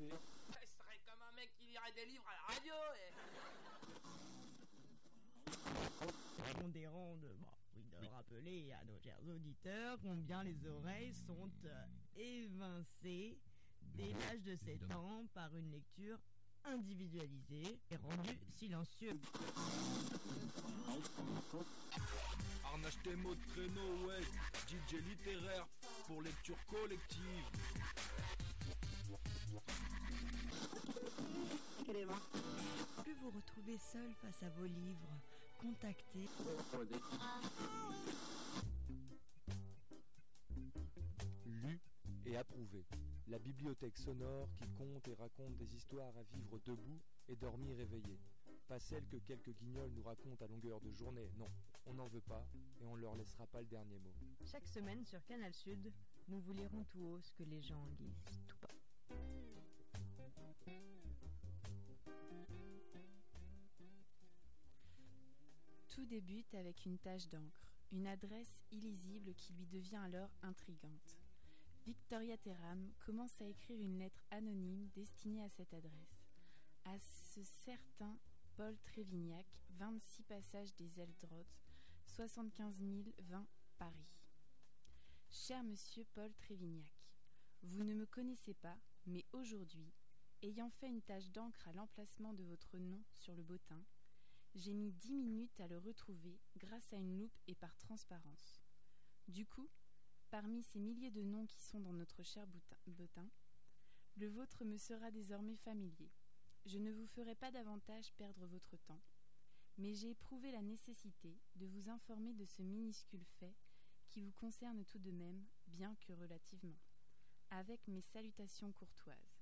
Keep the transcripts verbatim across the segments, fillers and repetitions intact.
Je serais comme un mec qui lirait des livres à la radio et... Pondérant de, bon, oui, de rappeler à nos chers auditeurs combien les oreilles sont euh, évincées dès l'âge de sept ans par une lecture individualisée et rendue silencieuse. Arnache tes mots de créneau, ouais, D J littéraire pour lecture collective. Plus vous retrouvez seul face à vos livres, contactez Lu et approuvé. La bibliothèque sonore qui compte et raconte des histoires à vivre debout et dormir éveillé. Pas celles que quelques guignols nous racontent à longueur de journée, non. On n'en veut pas et on ne leur laissera pas le dernier mot. chaque semaine sur Canal Sud, nous vous lirons tout haut ce que les gens lisent tout bas. Tout débute avec une tache d'encre, une adresse illisible qui lui devient alors intrigante. Victoria Terham commence à écrire une lettre anonyme destinée à cette adresse. À ce certain Paul Trévignac, vingt-six passages des Eldrottes, soixante-quinze mille vingt Paris. Cher monsieur Paul Trévignac, vous ne me connaissez pas, mais aujourd'hui, ayant fait une tache d'encre à l'emplacement de votre nom sur le bottin, j'ai mis dix minutes à le retrouver grâce à une loupe et par transparence. Du coup, parmi ces milliers de noms qui sont dans notre cher bottin, le vôtre me sera désormais familier. Je ne vous ferai pas davantage perdre votre temps, mais j'ai éprouvé la nécessité de vous informer de ce minuscule fait qui vous concerne tout de même, bien que relativement. Avec mes salutations courtoises.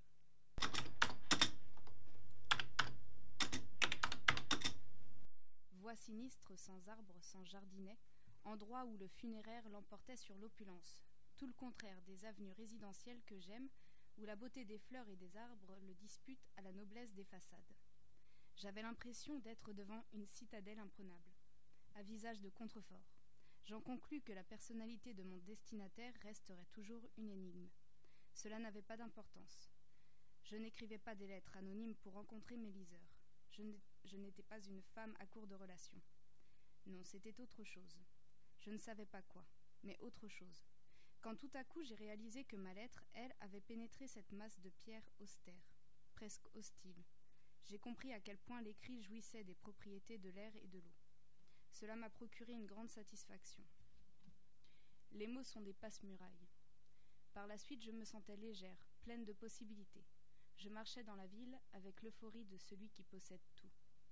Voie sinistre, sans arbre, sans jardinet, endroit où le funéraire l'emportait sur l'opulence. Tout le contraire des avenues résidentielles que j'aime, où la beauté des fleurs et des arbres le dispute à la noblesse des façades. J'avais l'impression d'être devant une citadelle imprenable, à visage de contrefort. J'en conclus que la personnalité de mon destinataire resterait toujours une énigme. Cela n'avait pas d'importance. Je n'écrivais pas des lettres anonymes pour rencontrer mes liseurs. Je n'étais pas une femme à court de relations. Non, c'était autre chose. Je ne savais pas quoi, mais autre chose. Quand tout à coup j'ai réalisé que ma lettre, elle, avait pénétré cette masse de pierre austère, presque hostile. J'ai compris à quel point l'écrit jouissait des propriétés de l'air et de l'eau. Cela m'a procuré une grande satisfaction. Les mots sont des passe-murailles. Par la suite, je me sentais légère, pleine de possibilités. Je marchais dans la ville avec l'euphorie de celui qui possède tout.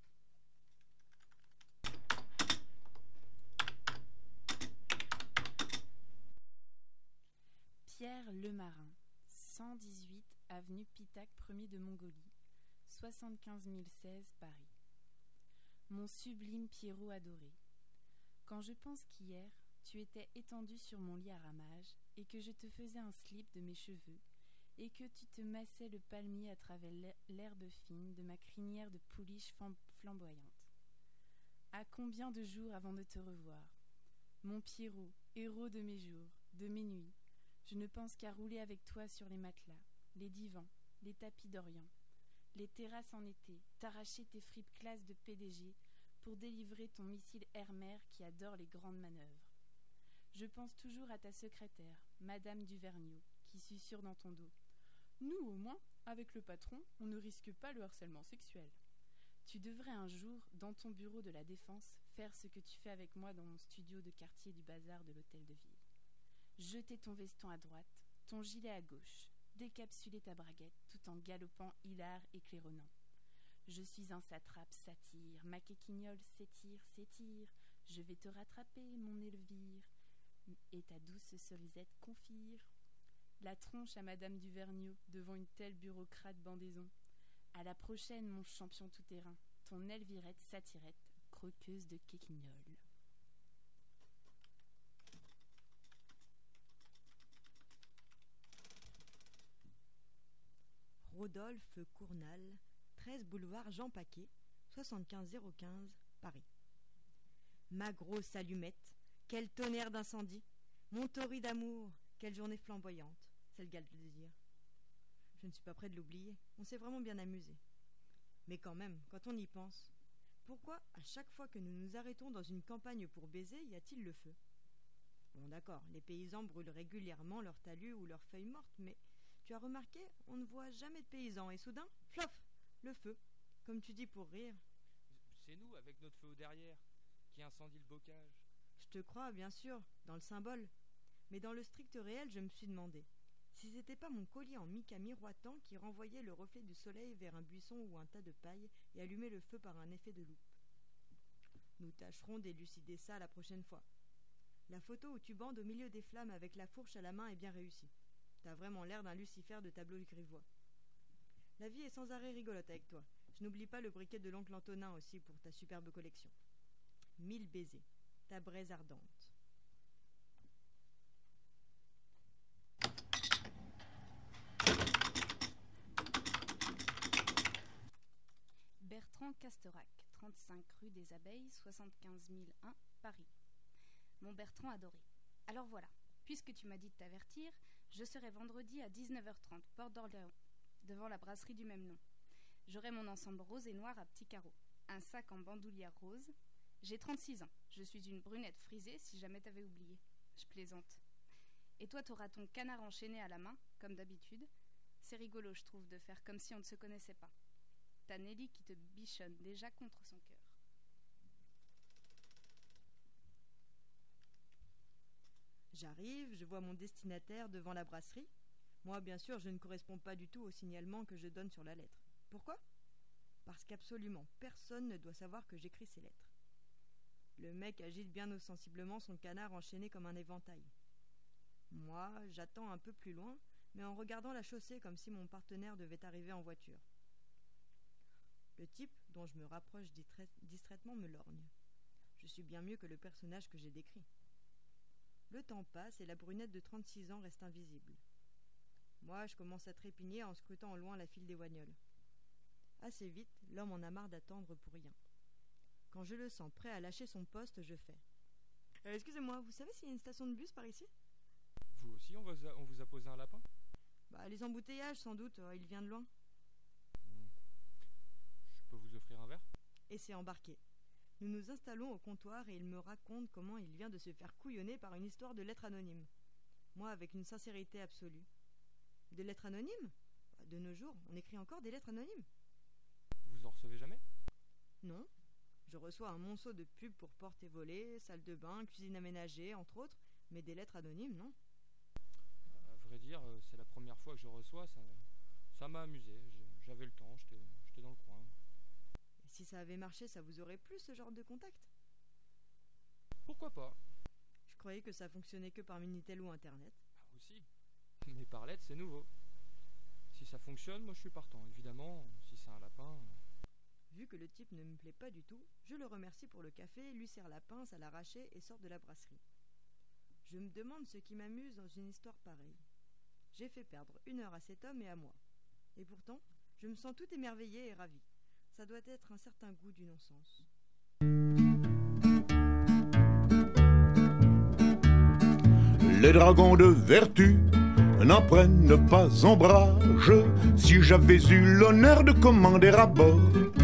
Pierre Lemarin, cent dix-huit avenue Pitac premier de Mongolie, soixante-quinze mille seize Paris. Mon sublime Pierrot adoré, quand je pense qu'hier, tu étais étendu sur mon lit à ramage et que je te faisais un slip de mes cheveux, et que tu te massais le palmier à travers l'herbe fine de ma crinière de pouliche flamboyante. À combien de jours avant de te revoir, mon Pierrot, héros de mes jours, de mes nuits, je ne pense qu'à rouler avec toi sur les matelas, les divans, les tapis d'Orient, les terrasses en été, t'arracher tes fripes classes de P D G pour délivrer ton missile air-mer qui adore les grandes manœuvres. Je pense toujours à ta secrétaire, Madame Duvergniaud, qui susurre dans ton dos. Nous, au moins, avec le patron, on ne risque pas le harcèlement sexuel. Tu devrais un jour, dans ton bureau de la Défense, faire ce que tu fais avec moi dans mon studio de quartier du bazar de l'hôtel de ville. Jeter ton veston à droite, ton gilet à gauche, décapsuler ta braguette tout en galopant hilar et claironnant. Je suis un satrape satyre, ma quéquignole s'étire, s'étire, je vais te rattraper, mon Elvire, et ta douce cerisette confire. La tronche à Madame Duvergniaud devant une telle bureaucrate bandaison. À la prochaine, mon champion tout-terrain, ton Elvirette satyrette, croqueuse de quéquignole. Rodolphe Cournal, treize boulevard Jean Paquet, soixante-quinze zéro quinze, Paris. Ma grosse allumette, quel tonnerre d'incendie! Mon torride d'amour, quelle journée flamboyante! C'est le gars de désir. Je je ne suis pas près de l'oublier. On s'est vraiment bien amusé. Mais quand même, quand on y pense, pourquoi à chaque fois que nous nous arrêtons dans une campagne pour baiser, y a-t-il le feu? Bon d'accord, les paysans brûlent régulièrement leurs talus ou leurs feuilles mortes, mais tu as remarqué, on ne voit jamais de paysans, et soudain, plof, le feu, comme tu dis pour rire. C'est nous, avec notre feu au derrière, qui incendie le bocage. Je te crois, bien sûr, dans le symbole. Mais dans le strict réel, je me suis demandé si c'était pas mon collier en mica miroitant qui renvoyait le reflet du soleil vers un buisson ou un tas de paille et allumait le feu par un effet de loupe. Nous tâcherons d'élucider ça la prochaine fois. La photo où tu bandes au milieu des flammes avec la fourche à la main est bien réussie. T'as vraiment l'air d'un Lucifer de tableau grivois. La vie est sans arrêt rigolote avec toi. Je n'oublie pas le briquet de l'oncle Antonin aussi pour ta superbe collection. Mille baisers, ta braise ardente. Bertrand Casterac, trente-cinq rue des Abeilles, soixante-quinze mille un, Paris. Mon Bertrand adoré. Alors voilà, puisque tu m'as dit de t'avertir, je serai vendredi à dix-neuf heures trente, porte d'Orléans, devant la brasserie du même nom. J'aurai mon ensemble rose et noir à petits carreaux, un sac en bandoulière rose. J'ai trente-six ans, je suis une brunette frisée si jamais t'avais oublié. Je plaisante. Et toi t'auras ton canard enchaîné à la main, comme d'habitude. C'est rigolo, je trouve, de faire comme si on ne se connaissait pas. T'as Nelly qui te bichonne déjà contre son cœur. J'arrive, je vois mon destinataire devant la brasserie. Moi, bien sûr, je ne corresponds pas du tout au signalement que je donne sur la lettre. Pourquoi ? Parce qu'absolument personne ne doit savoir que j'écris ces lettres. Le mec agite bien ostensiblement son canard enchaîné comme un éventail. Moi, j'attends un peu plus loin, mais en regardant la chaussée comme si mon partenaire devait arriver en voiture. Le type, dont je me rapproche distra- distraitement, me lorgne. Je suis bien mieux que le personnage que j'ai décrit. Le temps passe et la brunette de trente-six ans reste invisible. Moi, je commence à trépigner en scrutant au loin la file des wagnols. Assez vite, l'homme en a marre d'attendre pour rien. Quand je le sens prêt à lâcher son poste, je fais euh, « Excusez-moi, vous savez s'il y a une station de bus par ici ?» Vous aussi, on vous a, on vous a posé un lapin ? Bah, les embouteillages, sans doute, euh, il vient de loin. Je peux vous offrir un verre ? Et c'est embarqué. Nous nous installons au comptoir et il me raconte comment il vient de se faire couillonner par une histoire de lettres anonymes. Moi, avec une sincérité absolue. Des lettres anonymes ? De nos jours, on écrit encore des lettres anonymes. Vous en recevez jamais ? Non. Je reçois un monceau de pubs pour portes et volets, salle de bain, cuisine aménagée, entre autres, mais des lettres anonymes, non. À vrai dire, c'est la première fois que je reçois, ça, ça m'a amusé. J'avais le temps, j'étais, j'étais dans le coin. Et si ça avait marché, ça vous aurait plu, ce genre de contact ? Pourquoi pas ? Je croyais que ça fonctionnait que par Minitel ou Internet. Ah, aussi. Mais par lettre, c'est nouveau. Si ça fonctionne, moi je suis partant. Évidemment, si c'est un lapin... Vu que le type ne me plaît pas du tout, je le remercie pour le café, lui serre la pince à l'arraché et sort de la brasserie. Je me demande ce qui m'amuse dans une histoire pareille. J'ai fait perdre une heure à cet homme et à moi. Et pourtant, je me sens tout émerveillée et ravie. Ça doit être un certain goût du non-sens. Les dragons de vertu n'en prennent pas ombrage. Si j'avais eu l'honneur de commander à bord,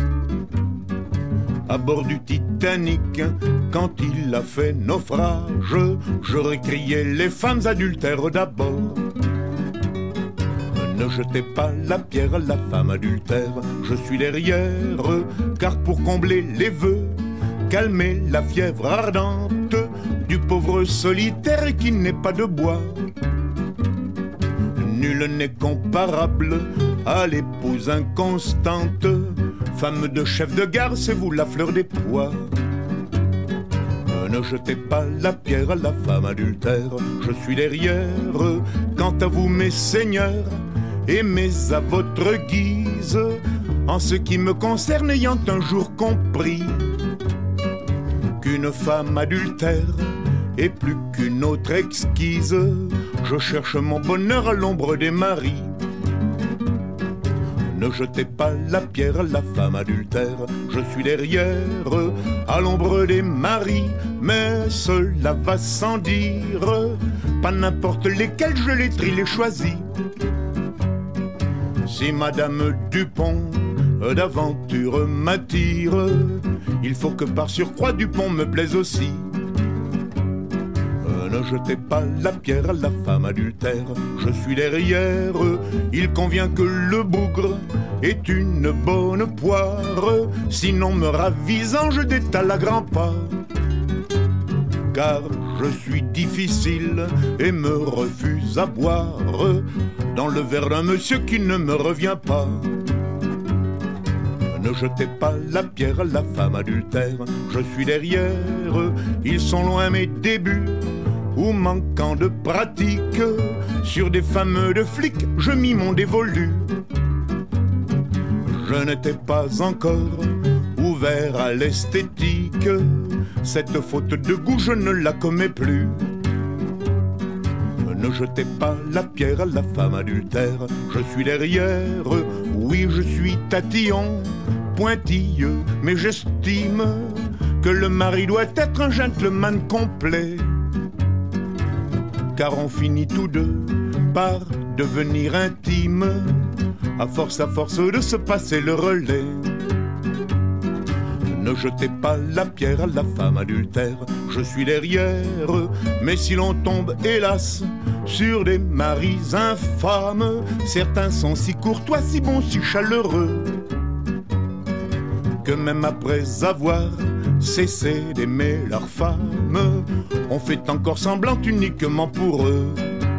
à bord du Titanic, quand il a fait naufrage, j'aurais crié les femmes adultères d'abord. Ne jetez pas la pierre à la femme adultère, je suis derrière, car pour combler les vœux, calmer la fièvre ardente du pauvre solitaire qui n'est pas de bois. Nul n'est comparable à l'épouse inconstante, femme de chef de gare, c'est vous la fleur des pois. Ne jetez pas la pierre à la femme adultère, je suis derrière. Quant à vous mes seigneurs, aimez à votre guise, en ce qui me concerne ayant un jour compris qu'une femme adultère est plus qu'une autre exquise. Je cherche mon bonheur à l'ombre des maris. Ne jetez pas la pierre à la femme adultère, je suis derrière, à l'ombre des maris. Mais cela va sans dire, pas n'importe lesquels je les trie, les choisis. Si Madame Dupont d'aventure m'attire, il faut que par surcroît Dupont me plaise aussi. Ne jetez pas la pierre à la femme adultère, je suis derrière, il convient que le bougre est une bonne poire, sinon me ravisant je détale à grands pas. Car je suis difficile et me refuse à boire dans le verre d'un monsieur qui ne me revient pas. Ne jetez pas la pierre à la femme adultère, je suis derrière, ils sont loin mes débuts, ou manquant de pratique, sur des fameux de flics, je mis mon dévolu. Je n'étais pas encore ouvert à l'esthétique, cette faute de goût je ne la commets plus. Ne jetez pas la pierre à la femme adultère, je suis derrière, oui je suis tatillon, pointilleux, mais j'estime que le mari doit être un gentleman complet. Car on finit tous deux par devenir intimes, à force à force de se passer le relais. Ne jetez pas la pierre à la femme adultère, je suis derrière, mais si l'on tombe, hélas, sur des maris infâmes, certains sont si courtois, si bons, si chaleureux, que même après avoir cessé d'aimer leur femme, on fait encore semblant uniquement pour eux.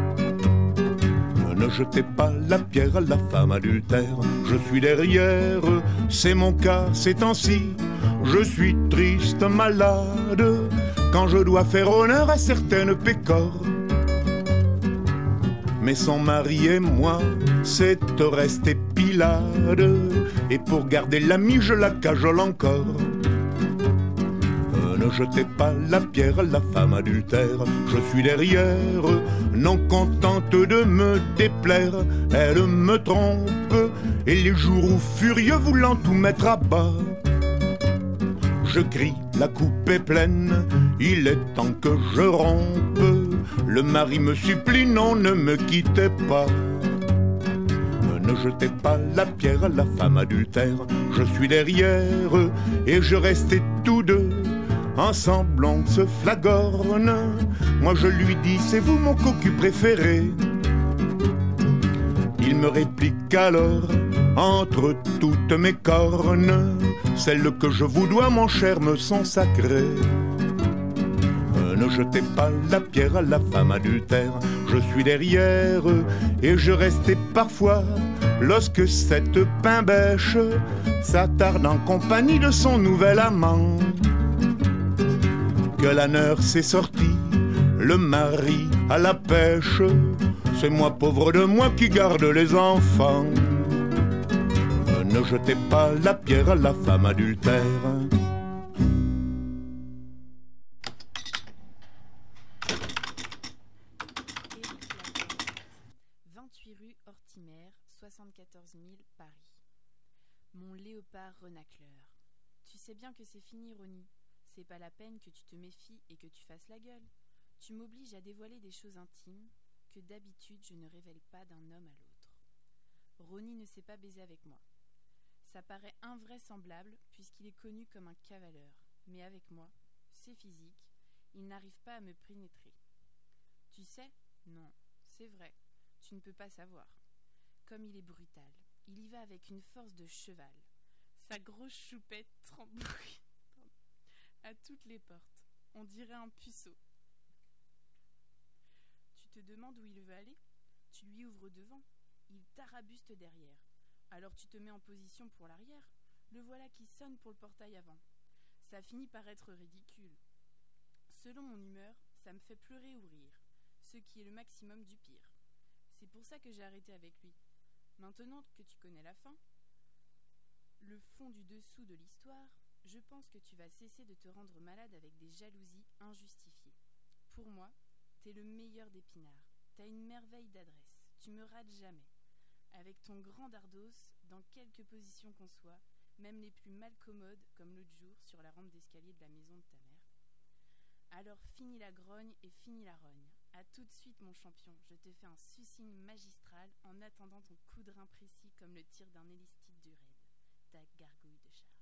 Ne jetez pas la pierre à la femme adultère, je suis derrière, c'est mon cas ces temps-ci, je suis triste, malade, quand je dois faire honneur à certaines pécores. Mais son mari et moi, c'est rester pilade, et pour garder l'ami, je la cajole encore. Ne jetez pas la pierre à la femme adultère, je suis derrière, non contente de me déplaire, elle me trompe, et les jours où furieux voulant tout mettre à bas, je crie, la coupe est pleine, il est temps que je rompe, le mari me supplie, non ne me quittez pas. Ne jetez pas la pierre à la femme adultère, je suis derrière, et je restais tous deux, ensemble on se flagorne, moi je lui dis c'est vous mon cocu préféré. Il me réplique alors, entre toutes mes cornes, celles que je vous dois mon cher me sont sacrées. Ne jetez pas la pierre à la femme adultère, je suis derrière, et je restais parfois, lorsque cette pain-bêche s'attarde en compagnie de son nouvel amant. Que la nurse est sortie, le mari à la pêche, c'est moi pauvre de moi qui garde les enfants. Ne jetez pas la pierre à la femme adultère. vingt-huit rue Hortimer, soixante-quatorze mille Paris. Mon léopard renacleur. Tu sais bien que c'est fini, Ronnie. C'est pas la peine que tu te méfies et que tu fasses la gueule. Tu m'obliges à dévoiler des choses intimes que d'habitude je ne révèle pas d'un homme à l'autre. Ronnie ne s'est pas baisé avec moi. Ça paraît invraisemblable puisqu'il est connu comme un cavaleur, mais avec moi, c'est physique, il n'arrive pas à me pénétrer. Tu sais ? Non, c'est vrai, tu ne peux pas savoir. Comme il est brutal, il y va avec une force de cheval. Sa grosse choupette trembouille à toutes les portes. On dirait un puceau. Tu te demandes où il veut aller ? Tu lui ouvres devant. Il t'arabuste derrière. Alors tu te mets en position pour l'arrière. Le voilà qui sonne pour le portail avant. Ça finit par être ridicule. Selon mon humeur, ça me fait pleurer ou rire, ce qui est le maximum du pire. C'est pour ça que j'ai arrêté avec lui. Maintenant que tu connais la fin, le fond du dessous de l'histoire, je pense que tu vas cesser de te rendre malade avec des jalousies injustifiées. Pour moi, t'es le meilleur d'épinards. T'as une merveille d'adresse. Tu me rates jamais. Avec ton grand dardos, dans quelque position qu'on soit, même les plus malcommodes, comme l'autre jour sur la rampe d'escalier de la maison de ta mère. Alors fini la grogne et fini la rogne. A tout de suite, mon champion, je te fais un sucing magistral en attendant ton coup de rein précis comme le tir d'un élistide du raid. Ta gargouille de charme.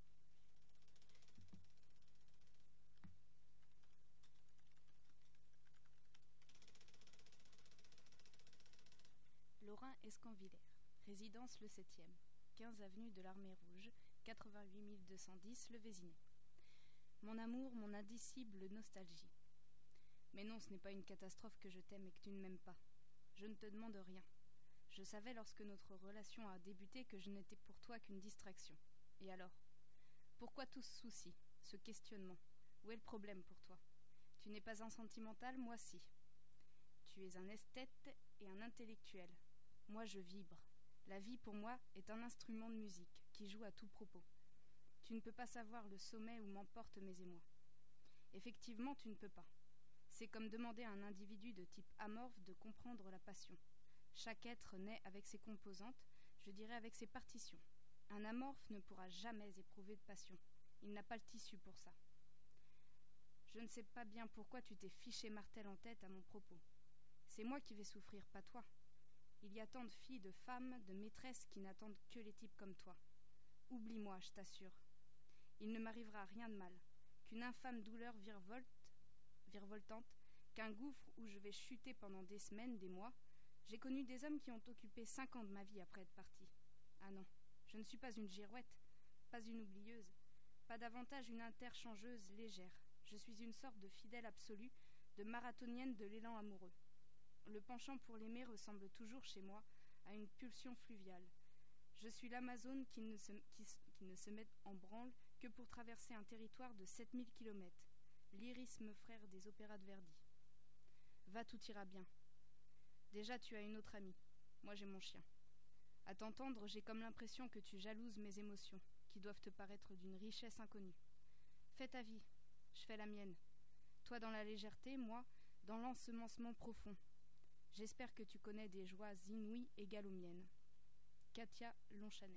Laurent Escanvillers, résidence le septième, quinze avenue de l'Armée Rouge, quatre-vingt-huit mille deux cent dix Le Vésinet. Mon amour, mon indicible nostalgie. Mais non, ce n'est pas une catastrophe que je t'aime et que tu ne m'aimes pas. Je ne te demande rien. Je savais lorsque notre relation a débuté que je n'étais pour toi qu'une distraction. Et alors ? Pourquoi tout ce souci, ce questionnement ? Où est le problème pour toi ? Tu n'es pas un sentimental, moi si. Tu es un esthète et un intellectuel. Moi je vibre. La vie pour moi est un instrument de musique qui joue à tout propos. Tu ne peux pas savoir le sommet où m'emportent mes émois. Effectivement, tu ne peux pas. C'est comme demander à un individu de type amorphe de comprendre la passion. Chaque être naît avec ses composantes, je dirais avec ses partitions. Un amorphe ne pourra jamais éprouver de passion. Il n'a pas le tissu pour ça. Je ne sais pas bien pourquoi tu t'es fiché martel en tête à mon propos. C'est moi qui vais souffrir, pas toi. Il y a tant de filles, de femmes, de maîtresses qui n'attendent que les types comme toi. Oublie-moi, je t'assure. Il ne m'arrivera rien de mal, qu'une infâme douleur virevolte, virevoltante, qu'un gouffre où je vais chuter pendant des semaines, des mois. J'ai connu des hommes qui ont occupé cinq ans de ma vie après être partis. Ah non, je ne suis pas une girouette, pas une oublieuse, pas davantage une interchangeuse légère. Je suis une sorte de fidèle absolue, de marathonienne de l'élan amoureux. Le penchant pour l'aimer ressemble toujours chez moi à une pulsion fluviale. Je suis l'Amazone qui ne se, qui, qui ne se met en branle que pour traverser un territoire de sept mille kilomètres. Lyrisme frère des opéras de Verdi. Va, tout ira bien. Déjà, tu as une autre amie. Moi, j'ai mon chien. À t'entendre, j'ai comme l'impression que tu jalouses mes émotions, qui doivent te paraître d'une richesse inconnue. Fais ta vie, je fais la mienne. Toi dans la légèreté, moi dans l'ensemencement profond. J'espère que tu connais des joies inouïes égales aux miennes. Katia Lonchanet.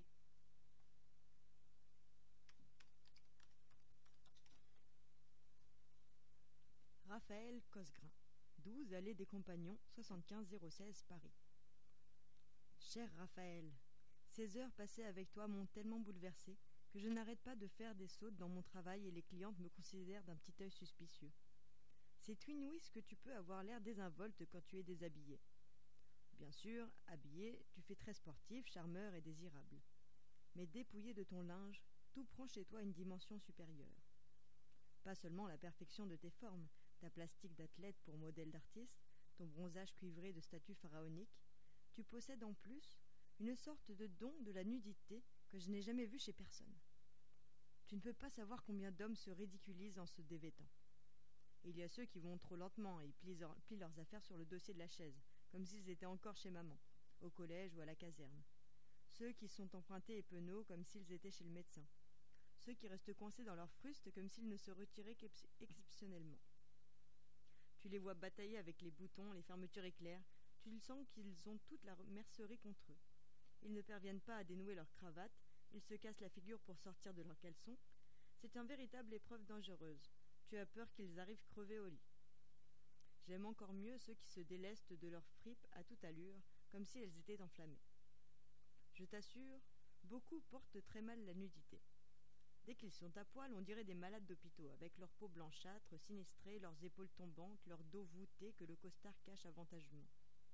Raphaël Cosgrin, douze allée des Compagnons, soixante-quinze zéro seize Paris. Cher Raphaël, ces heures passées avec toi m'ont tellement bouleversée que je n'arrête pas de faire des sautes dans mon travail et les clientes me considèrent d'un petit œil suspicieux. C'est inouï ce que tu peux avoir l'air désinvolte quand tu es déshabillé. Bien sûr, habillé, tu fais très sportif, charmeur et désirable. Mais dépouillé de ton linge, tout prend chez toi une dimension supérieure. Pas seulement la perfection de tes formes, ta plastique d'athlète pour modèle d'artiste, ton bronzage cuivré de statue pharaonique, tu possèdes en plus une sorte de don de la nudité que je n'ai jamais vu chez personne. Tu ne peux pas savoir combien d'hommes se ridiculisent en se dévêtant. Il y a ceux qui vont trop lentement et plient, leur, plient leurs affaires sur le dossier de la chaise, comme s'ils étaient encore chez maman, au collège ou à la caserne. Ceux qui sont empruntés et penauds comme s'ils étaient chez le médecin. Ceux qui restent coincés dans leur fruste comme s'ils ne se retiraient qu'exceptionnellement. Tu les vois batailler avec les boutons, les fermetures éclairs, tu le sens qu'ils ont toute la mercerie contre eux. Ils ne parviennent pas à dénouer leur cravate, ils se cassent la figure pour sortir de leurs caleçons. C'est une véritable épreuve dangereuse. Tu as peur qu'ils arrivent crevés au lit. J'aime encore mieux ceux qui se délestent de leurs fripes à toute allure, comme si elles étaient enflammées. Je t'assure, beaucoup portent très mal la nudité. Dès qu'ils sont à poil, on dirait des malades d'hôpitaux, avec leur peau blanchâtre, sinistrée, leurs épaules tombantes, leur dos voûté que le costard cache avantageusement.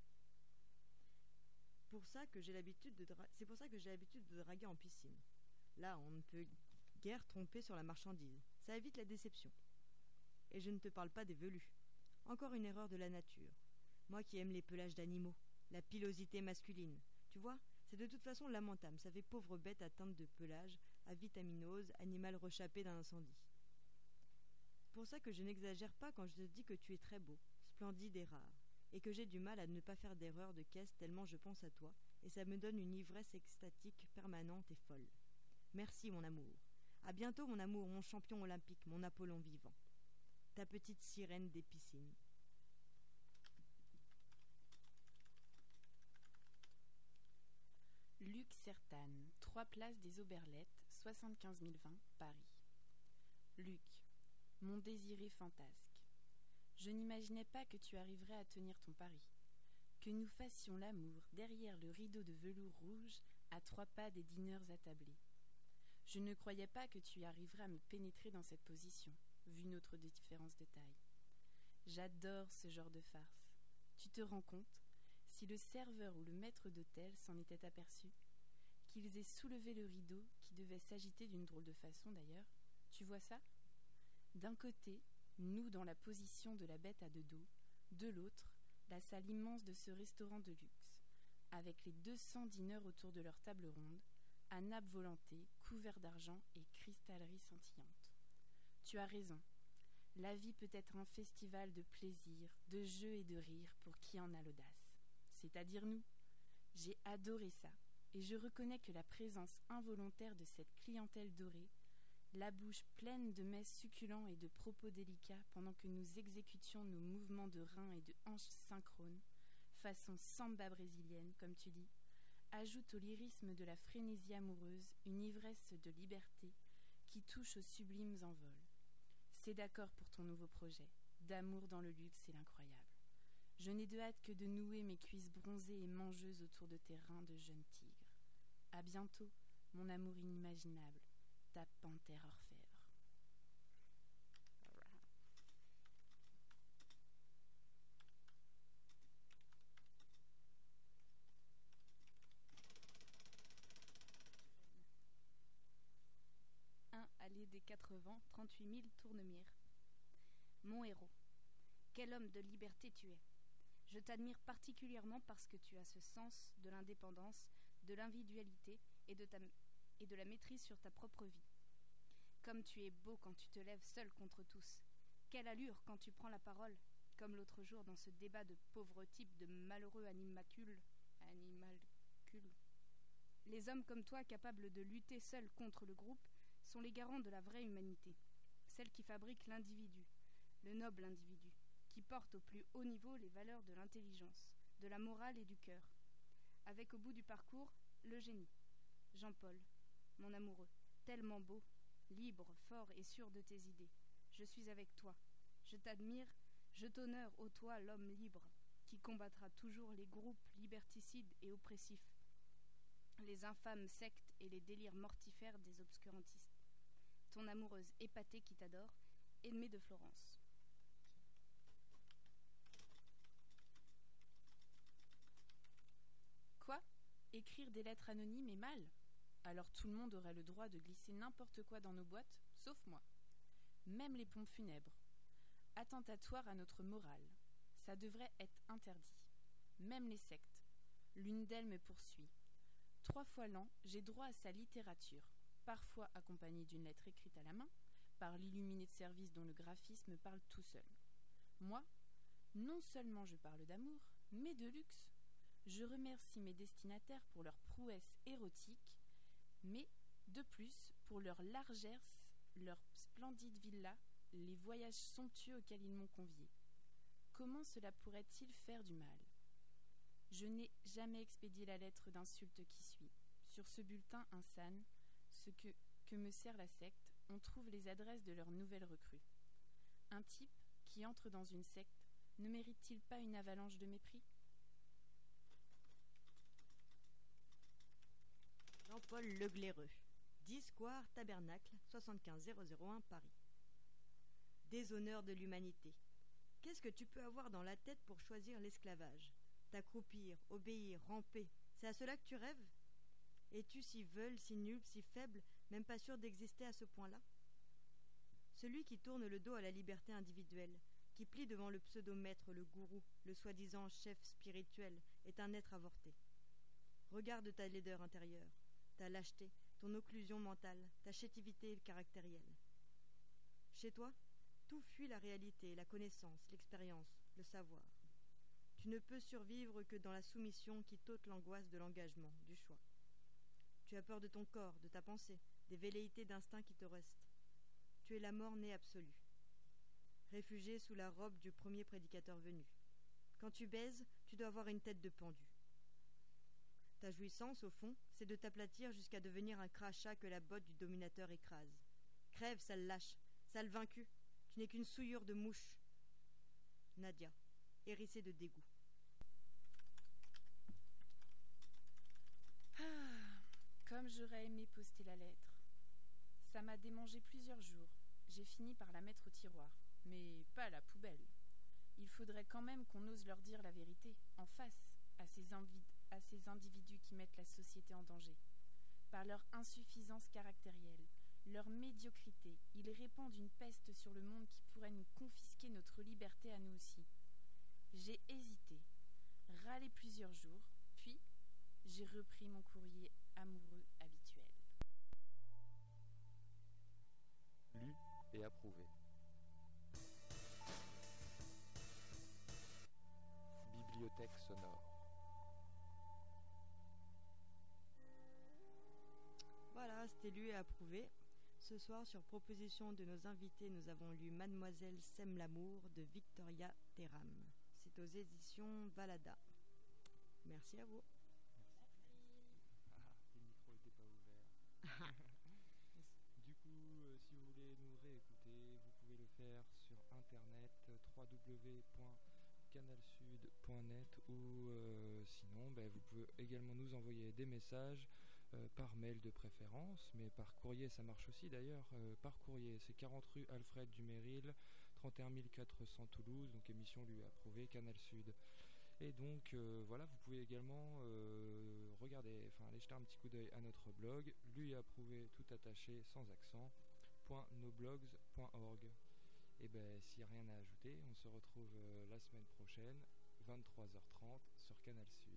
Pour ça que j'ai l'habitude de dra- C'est pour ça que j'ai l'habitude de draguer en piscine. Là, on ne peut guère tromper sur la marchandise. Ça évite la déception. Et je ne te parle pas des velus. Encore une erreur de la nature. Moi qui aime les pelages d'animaux, la pilosité masculine. Tu vois, c'est de toute façon lamentable. Ça fait pauvre bête atteinte de pelage, à vitaminose, animal rechappé d'un incendie. Pour ça que je n'exagère pas quand je te dis que tu es très beau, splendide et rare, et que j'ai du mal à ne pas faire d'erreur de caisse tellement je pense à toi, et ça me donne une ivresse extatique permanente et folle. Merci mon amour. À bientôt mon amour, mon champion olympique, mon Apollon vivant. Ta petite sirène des piscines. Luc Sertane, trois places des Auberlettes, soixante-quinze mille vingt, Paris. Luc, mon désiré fantasque. Je n'imaginais pas que tu arriverais à tenir ton pari, que nous fassions l'amour derrière le rideau de velours rouge à trois pas des dîneurs attablés. Je ne croyais pas que tu arriverais à me pénétrer dans cette position, vu notre différence de taille. J'adore ce genre de farce. Tu te rends compte, si le serveur ou le maître d'hôtel s'en était aperçu, qu'ils aient soulevé le rideau qui devait s'agiter d'une drôle de façon d'ailleurs, tu vois ça ? D'un côté, nous dans la position de la bête à deux dos, de l'autre, la salle immense de ce restaurant de luxe, avec les deux cents dîneurs autour de leur table ronde, à nappes volantées, couverts d'argent et cristalleries scintillantes. Tu as raison. La vie peut être un festival de plaisir, de jeux et de rires pour qui en a l'audace. C'est-à-dire nous. J'ai adoré ça, et je reconnais que la présence involontaire de cette clientèle dorée, la bouche pleine de mets succulents et de propos délicats pendant que nous exécutions nos mouvements de reins et de hanches synchrones, façon samba brésilienne, comme tu dis, ajoute au lyrisme de la frénésie amoureuse une ivresse de liberté qui touche aux sublimes envols. C'est d'accord pour ton nouveau projet, d'amour dans le luxe et l'incroyable. Je n'ai de hâte que de nouer mes cuisses bronzées et mangeuses autour de tes reins de jeune tigre. À bientôt, mon amour inimaginable, ta panthère orfèvre. un allée des Quatre Vents, trente-huit mille Tournemire. Mon héros, quel homme de liberté tu es. Je t'admire particulièrement parce que tu as ce sens de l'indépendance, de l'individualité et de, ta, et de la maîtrise sur ta propre vie. Comme tu es beau quand tu te lèves seul contre tous. Quelle allure quand tu prends la parole, comme l'autre jour dans ce débat de pauvres types de malheureux animacules. Animalcules. Les hommes comme toi, capables de lutter seuls contre le groupe, sont les garants de la vraie humanité, celle qui fabrique l'individu, le noble individu, qui porte au plus haut niveau les valeurs de l'intelligence, de la morale et du cœur. Avec au bout du parcours, le génie. Jean-Paul, mon amoureux, tellement beau, libre, fort et sûr de tes idées. Je suis avec toi. Je t'admire, je t'honore, ô toi, l'homme libre, qui combattra toujours les groupes liberticides et oppressifs, les infâmes sectes et les délires mortifères des obscurantistes. Ton amoureuse épatée qui t'adore, Aimée de Florence. Quoi ? Écrire des lettres anonymes est mal ? Alors tout le monde aurait le droit de glisser n'importe quoi dans nos boîtes, sauf moi. Même les pompes funèbres. Attentatoire à notre morale. Ça devrait être interdit. Même les sectes. L'une d'elles me poursuit. Trois fois l'an, j'ai droit à sa littérature, parfois accompagnée d'une lettre écrite à la main, par l'illuminé de service dont le graphisme parle tout seul. Moi, non seulement je parle d'amour, mais de luxe. Je remercie mes destinataires pour leur prouesse érotique, mais de plus pour leur largesse, leur splendide villa, les voyages somptueux auxquels ils m'ont convié. Comment cela pourrait-il faire du mal ? Je n'ai jamais expédié la lettre d'insulte qui suit. Sur ce bulletin insane, ce que, que me sert la secte, on trouve les adresses de leurs nouvelles recrues. Un type qui entre dans une secte ne mérite-t-il pas une avalanche de mépris ? Jean-Paul Leglaireux, dix square Tabernacle, soixante-quinze mille un Paris. Déshonneur de l'humanité. Qu'est-ce que tu peux avoir dans la tête pour choisir l'esclavage ? T'accroupir, obéir, ramper, c'est à cela que tu rêves ? Es-tu si veule, si nul, si faible, même pas sûr d'exister à ce point-là ? Celui qui tourne le dos à la liberté individuelle, qui plie devant le pseudo-maître, le gourou, le soi-disant chef spirituel, est un être avorté. Regarde ta laideur intérieure, ta lâcheté, ton occlusion mentale, ta chétivité caractérielle. Chez toi, tout fuit la réalité, la connaissance, l'expérience, le savoir. Tu ne peux survivre que dans la soumission qui t'ôte l'angoisse de l'engagement, du choix. Tu as peur de ton corps, de ta pensée, des velléités d'instinct qui te restent. Tu es la mort-née absolue, réfugiée sous la robe du premier prédicateur venu. Quand tu baises, tu dois avoir une tête de pendu. Ta jouissance, au fond, c'est de t'aplatir jusqu'à devenir un crachat que la botte du dominateur écrase. Crève, sale lâche, sale vaincu, tu n'es qu'une souillure de mouche. Nadia, hérissée de dégoût. Ah, comme j'aurais aimé poster la lettre. Ça m'a démangé plusieurs jours. J'ai fini par la mettre au tiroir, mais pas à la poubelle. Il faudrait quand même qu'on ose leur dire la vérité, en face, à ces, invi- à ces individus qui mettent la société en danger. Par leur insuffisance caractérielle, leur médiocrité, ils répandent une peste sur le monde qui pourrait nous confisquer notre liberté à nous aussi. J'ai hésité, râlé plusieurs jours, puis j'ai repris mon courrier amoureux habituel. Lu et approuvé. Bibliothèque sonore. Voilà, c'était lu et approuvé. Ce soir, sur proposition de nos invités, nous avons lu Mademoiselle sème l'amour de Victoria Teram. C'est aux éditions Valada. Merci à vous. Ah, le micro n'était pas ouvert. Du coup, euh, si vous voulez nous réécouter, vous pouvez le faire sur internet w w w point canal sud point net ou euh, sinon, bah, vous pouvez également nous envoyer des messages euh, par mail de préférence, mais par courrier ça marche aussi d'ailleurs. Euh, par courrier, c'est quarante rue Alfred Dumeril, trente et un mille quatre cents Toulouse, donc émission lui approuvée, Canal Sud. Et donc euh, voilà, vous pouvez également euh, regarder, enfin aller jeter un petit coup d'œil à notre blog, lui approuvé tout attaché sans accent, .noblogs point org. Et ben s'il n'y a rien à ajouter, on se retrouve euh, la semaine prochaine, vingt-trois heures trente sur Canal Sud.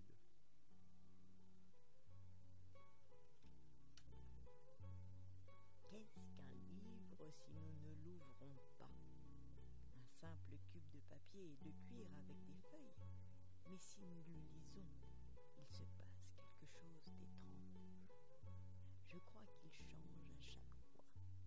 Qu'est-ce qu'un livre si nous ne l'ouvrons pas? Un simple cube de papier et de cuir avec des feuilles. Mais si nous le lisons, il se passe quelque chose d'étrange. Je crois qu'il change à chaque fois.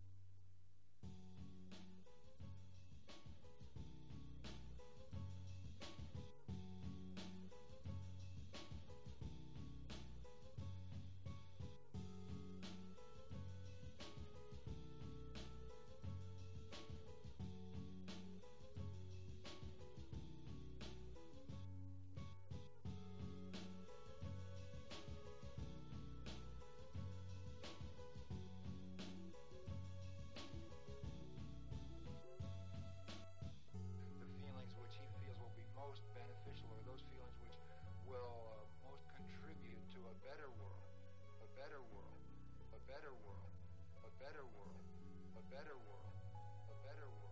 most beneficial are those feelings which will uh, most contribute to a better world, a better world, a better world, a better world, a better world, a better world.